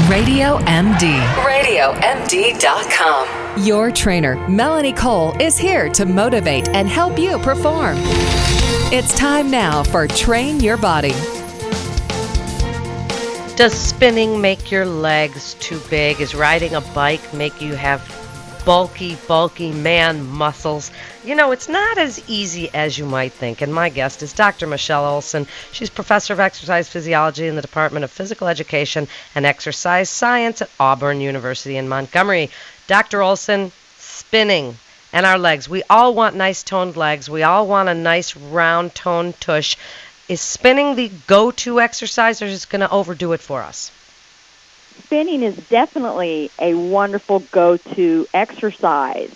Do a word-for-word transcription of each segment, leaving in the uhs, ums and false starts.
Radio M D. radio m d dot com. Your trainer, Melanie Cole, is here to motivate and help you perform. It's time now for Train Your Body. Does spinning make your legs too big? Is riding a bike make you have bulky, bulky man muscles? You know, it's not as easy as you might think. And my guest is Doctor Michelle Olson. She's professor of exercise physiology in the Department of Physical Education and Exercise Science at Auburn University in Montgomery. Doctor Olson, spinning and our legs. We all want nice toned legs. We all want a nice round toned tush. Is spinning the go-to exercise, or is it going to overdo it for us? Spinning is definitely a wonderful go-to exercise.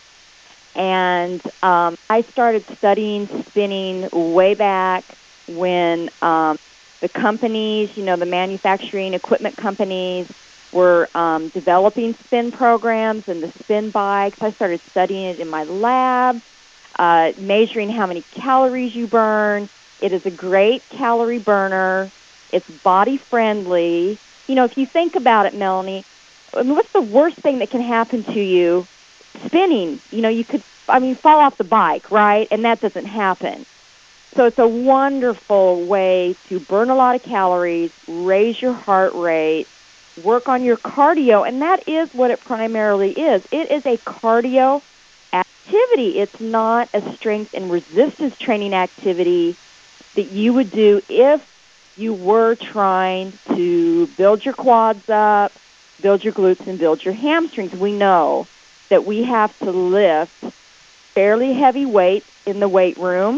And um, I started studying spinning way back when um, the companies, you know, the manufacturing equipment companies were um, developing spin programs and the spin bikes. I started studying it in my lab, uh, measuring how many calories you burn. It is a great calorie burner. It's body-friendly. You know, if you think about it, Melanie, I mean, what's the worst thing that can happen to you? Spinning. You know, you could, I mean, fall off the bike, right? And that doesn't happen. So it's a wonderful way to burn a lot of calories, raise your heart rate, work on your cardio, and that is what it primarily is. It is a cardio activity. It's not a strength and resistance training activity that you would do if you were trying to build your quads up, build your glutes, and build your hamstrings. We know that we have to lift fairly heavy weights in the weight room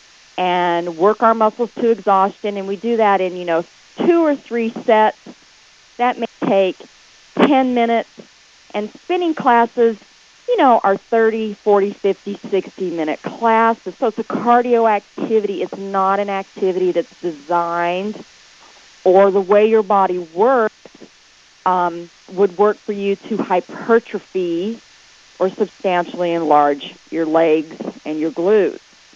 and work our muscles to exhaustion, and we do that in, you know, two or three sets. That may take ten minutes, and spinning classes, you know, are thirty, forty, fifty, sixty-minute classes. So it's a cardio activity. It's not an activity that's designed, or the way your body works um, would work for you to hypertrophy or substantially enlarge your legs and your glutes.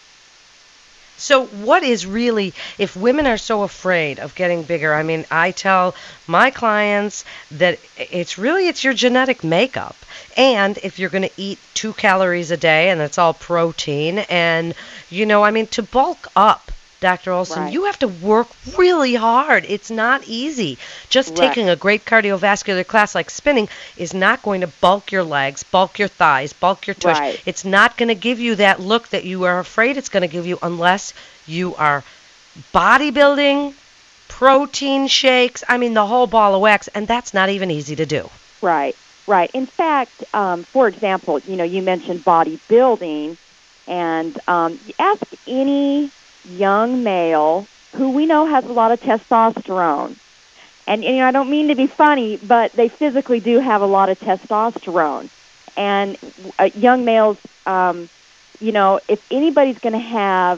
So what is really, if women are so afraid of getting bigger, I mean, I tell my clients that it's really, it's your genetic makeup. And if you're going to eat two calories a day and it's all protein, and, you know, I mean, to bulk up, Doctor Olson, right. you have to work really hard. It's not easy. Just right. taking a great cardiovascular class like spinning is not going to bulk your legs, bulk your thighs, bulk your tush. Right. It's not going to give you that look that you are afraid it's going to give you unless you are bodybuilding, protein shakes, I mean, the whole ball of wax, and that's not even easy to do. Right, right. In fact, um, for example, you know, you mentioned bodybuilding, and um, ask any young male who we know has a lot of testosterone. And, you know, I don't mean to be funny, but they physically do have a lot of testosterone. And uh, young males, um, you know, if anybody's going to have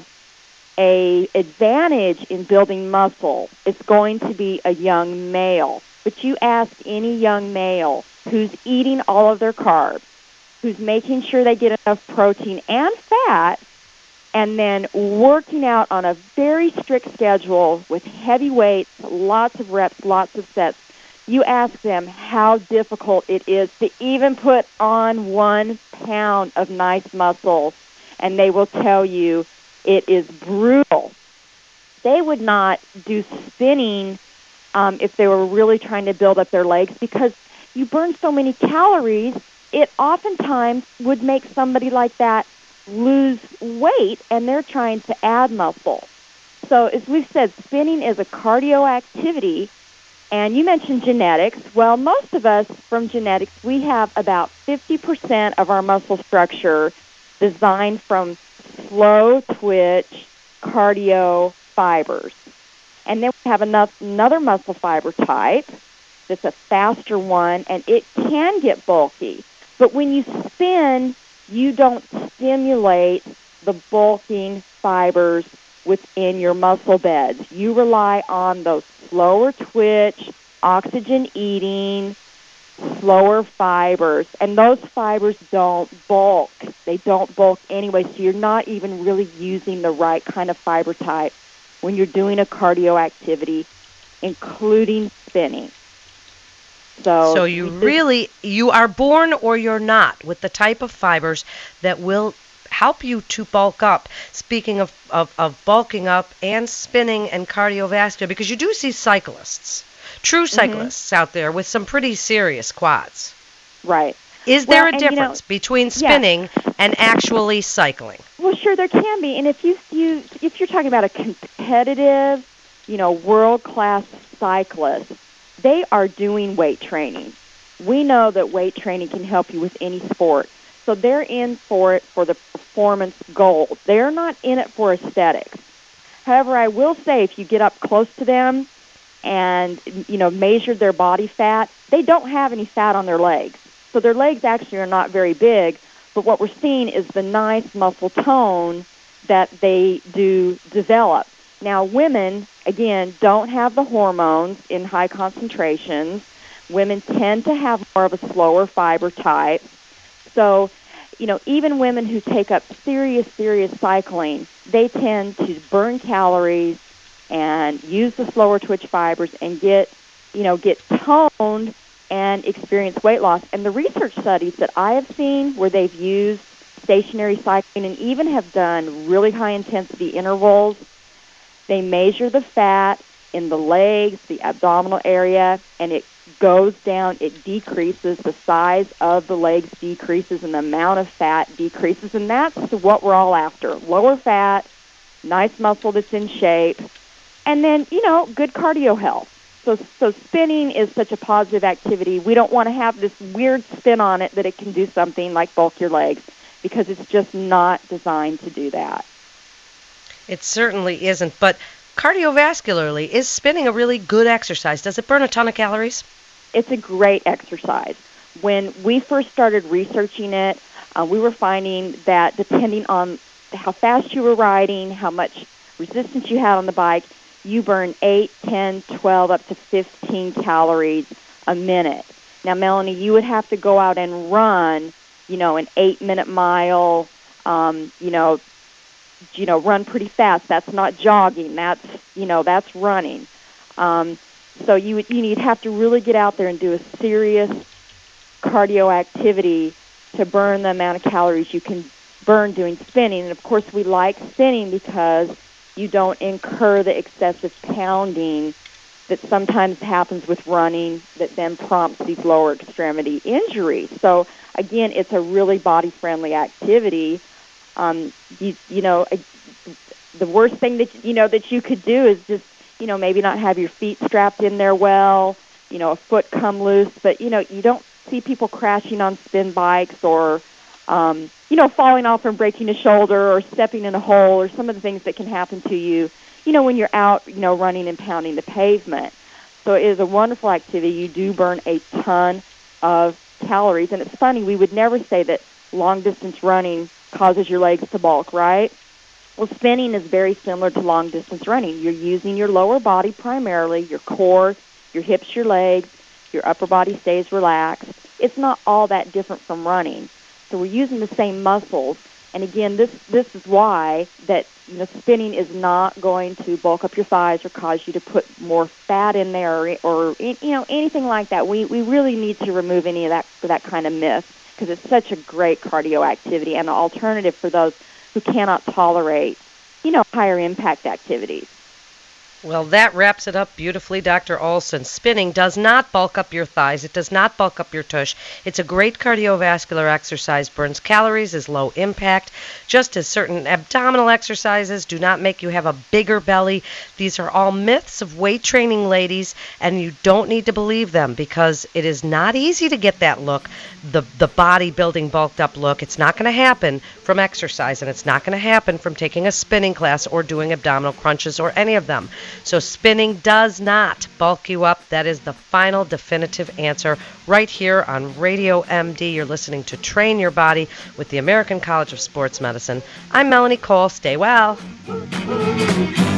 a advantage in building muscle, it's going to be a young male. But you ask any young male who's eating all of their carbs, who's making sure they get enough protein and fat, and then working out on a very strict schedule with heavy weights, lots of reps, lots of sets. You ask them how difficult it is to even put on one pound of nice muscle, and they will tell you it is brutal. They would not do spinning um, if they were really trying to build up their legs, because you burn so many calories, it oftentimes would make somebody like that lose weight, and they're trying to add muscle. So as we've said, spinning is a cardio activity, and you mentioned genetics. Well, most of us from genetics, we have about fifty percent of our muscle structure designed from slow twitch cardio fibers. And then we have enough, another muscle fiber type that's a faster one, and it can get bulky. But when you spin, you don't stimulate the bulking fibers within your muscle beds. You rely on those slower twitch, oxygen-eating, slower fibers. And those fibers don't bulk. They don't bulk anyway, so you're not even really using the right kind of fiber type when you're doing a cardio activity, including spinning. So, So you we just- really, you are born or you're not with the type of fibers that will help you to bulk up. Speaking of, of, of bulking up and spinning and cardiovascular, because you do see cyclists, true cyclists out there with some pretty serious quads. right. Is there Well, a and, you know, difference between spinning and actually cycling? Well, sure, there can be. And if you, you if you're talking about a competitive, you know, world-class cyclist, they are doing weight training. We know that weight training can help you with any sport. So they're in for it for the performance goals. They're not in it for aesthetics. However, I will say if you get up close to them and, you know, measure their body fat, they don't have any fat on their legs. So their legs actually are not very big, but what we're seeing is the nice muscle tone that they do develop. Now, women, again, don't have the hormones in high concentrations. Women tend to have more of a slower fiber type. So, you know, even women who take up serious, serious cycling, they tend to burn calories and use the slower twitch fibers and get, you know, get toned and experience weight loss. And the research studies that I have seen where they've used stationary cycling and even have done really high-intensity intervals, they measure the fat in the legs, the abdominal area, and it goes down, it decreases, the size of the legs decreases, and the amount of fat decreases, and that's what we're all after. Lower fat, nice muscle that's in shape, and then, you know, good cardio health. So, so spinning is such a positive activity. We don't want to have this weird spin on it that it can do something like bulk your legs, because it's just not designed to do that. It certainly isn't, but cardiovascularly, is spinning a really good exercise? Does it burn a ton of calories? It's a great exercise. When we first started researching it, uh, we were finding that depending on how fast you were riding, how much resistance you had on the bike, you burn eight, ten, twelve, up to fifteen calories a minute. Now, Melanie, you would have to go out and run, you know, an eight-minute mile, um, you know, you know, run pretty fast. That's not jogging. That's, you know, that's running. Um, so you would, you need have to really get out there and do a serious cardio activity to burn the amount of calories you can burn doing spinning. And, of course, we like spinning because you don't incur the excessive pounding that sometimes happens with running that then prompts these lower extremity injuries. So, again, it's a really body-friendly activity. Um, you, you know, the worst thing that, you know, that you could do is just, you know, maybe not have your feet strapped in there well, you know, a foot come loose. But, you know, you don't see people crashing on spin bikes or, um, you know, falling off and breaking a shoulder or stepping in a hole or some of the things that can happen to you, you know, when you're out, you know, running and pounding the pavement. So it is a wonderful activity. You do burn a ton of calories. And it's funny, we would never say that long-distance running causes your legs to bulk, right? Well, spinning is very similar to long-distance running. You're using your lower body primarily, your core, your hips, your legs, your upper body stays relaxed. It's not all that different from running. So we're using the same muscles. And again, this this is why that, you know, spinning is not going to bulk up your thighs or cause you to put more fat in there or, or you know, anything like that. We we really need to remove any of that for that kind of myth, because it's such a great cardio activity and an alternative for those who cannot tolerate, you know, higher impact activities. Well, that wraps it up beautifully, Doctor Olson. Spinning does not bulk up your thighs. It does not bulk up your tush. It's a great cardiovascular exercise, burns calories, is low impact, just as certain abdominal exercises do not make you have a bigger belly. These are all myths of weight training, ladies, and you don't need to believe them, because it is not easy to get that look, the, the bodybuilding bulked up look. It's not going to happen from exercise, and it's not going to happen from taking a spinning class or doing abdominal crunches or any of them. So spinning does not bulk you up. That is the final definitive answer right here on Radio M D. You're listening to Train Your Body with the American College of Sports Medicine. I'm Melanie Cole. Stay well.